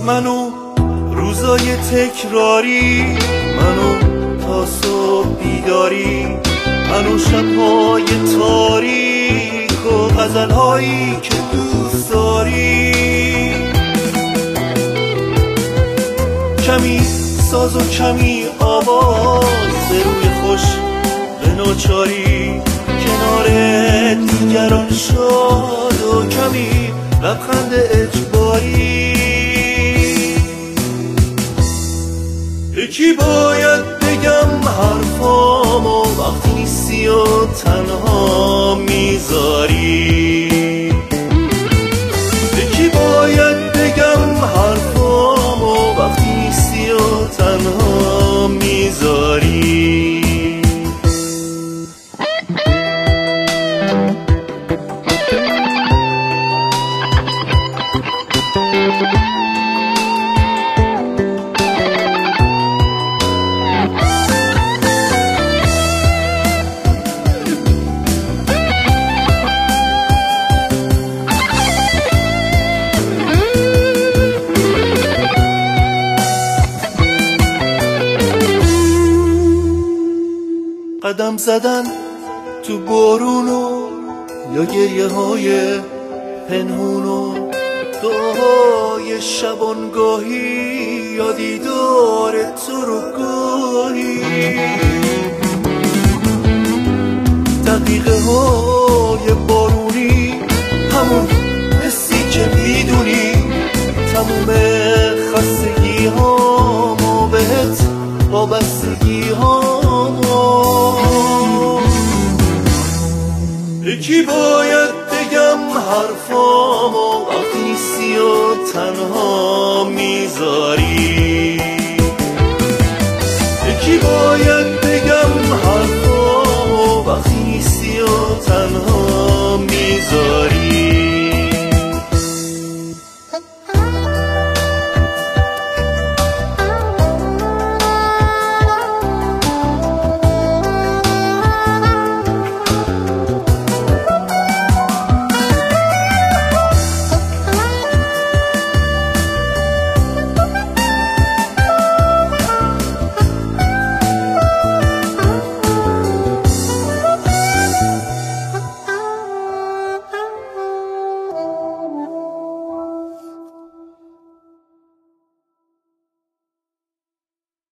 منو روزای تکراری، منو تا صبح بیداری، منو شبهای تاریک و غزلهایی که دوست داری. کمی ساز و کمی آواز به روی خوش به ناچاری، کنار دیگران شاد و کمی لبخند اجباری. یکی باید بگم حرفامو وقتی نیستی و تنها میذاری، یکی باید بگم حرفامو وقتی نیستی و تنها میذاری. قدم زدن تو بارونو یا گریه های پنهونو، دعای شبانگاهی یا دیدار تو رو گاهی، دقیقه های بارونی همون حسی که میدونی، تموم خستگی هامو بهت وابستگی هامو. یکی باید بگم حرفامو وقتی نیستی و تنها میذاری، یکی باید بگم حرفامو وقتی نیستی و تنها میذاری.